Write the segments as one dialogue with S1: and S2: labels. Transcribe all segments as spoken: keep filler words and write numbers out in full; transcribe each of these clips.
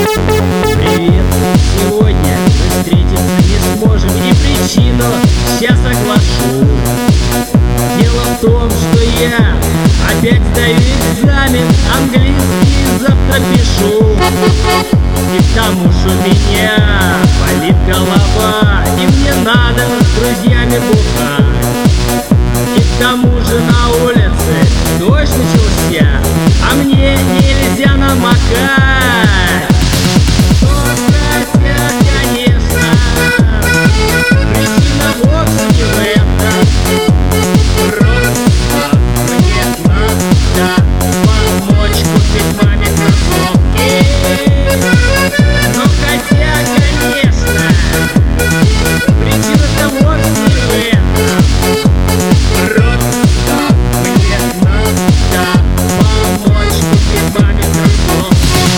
S1: Привет, сегодня мы встретиться не сможем, и причину сейчас оглашу. Дело в том, что я опять сдаю экзамен, английский завтра пишу. И к тому же у меня болит голова, и мне надо с друзьями бухать. И к тому же на улице дождь начался, а мне нельзя намокать. Хотя, конечно, причина вовсе не в этом. Просто мне надо помочь купить маме кроссовки. Но хотя, конечно, причина-то вовсе не в этом. Просто мне надо помочь купить маме кроссовки.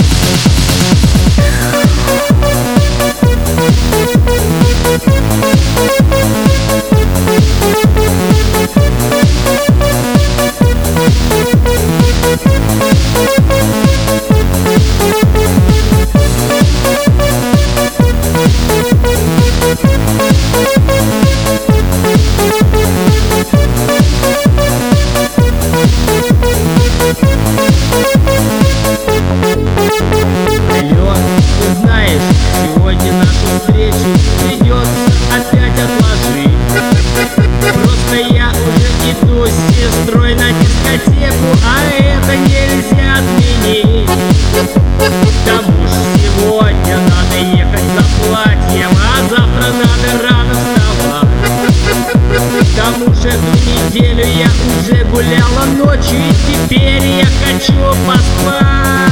S1: Алло, ты знаешь, сегодня нашу встречу придется опять отложить. Просто я уже иду с сестрой на дискотеку, а это нельзя отменить. К тому же сегодня надо ехать за платьем, а завтра надо рано вставать. К тому же эту неделю я уже гуляла ночью, и теперь я хочу поспать.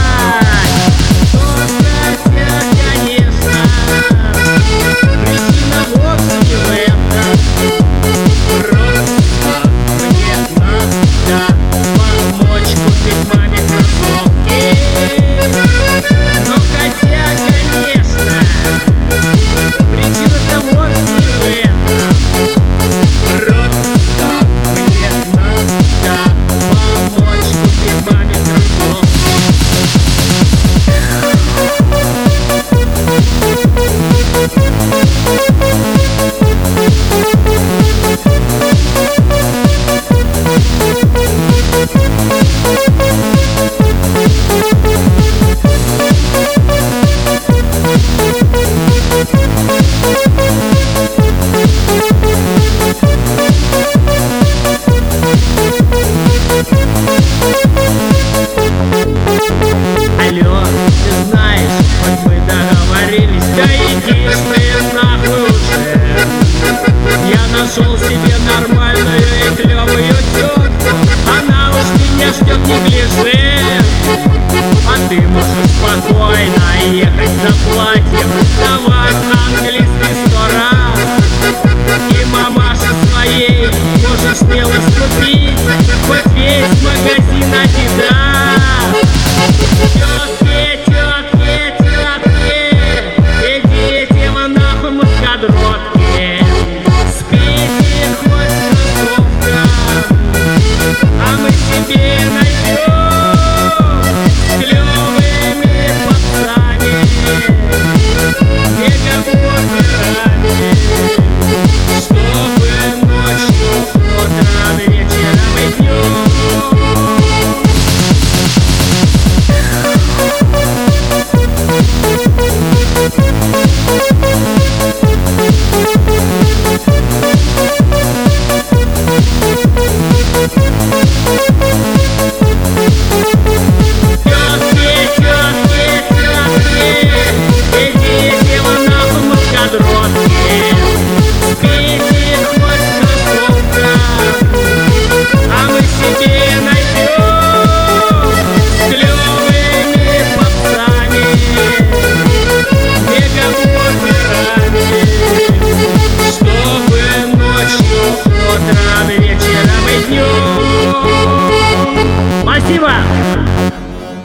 S1: Хотя, конечно, причина вовсе не в этом. Просто мне надо помочь купить маме кроссовки. Но хотя, конечно, причина-то вовсе не в этом. Просто мне надо помочь купить маме кроссовки. Алло, ты знаешь, хоть мы договорились, да иди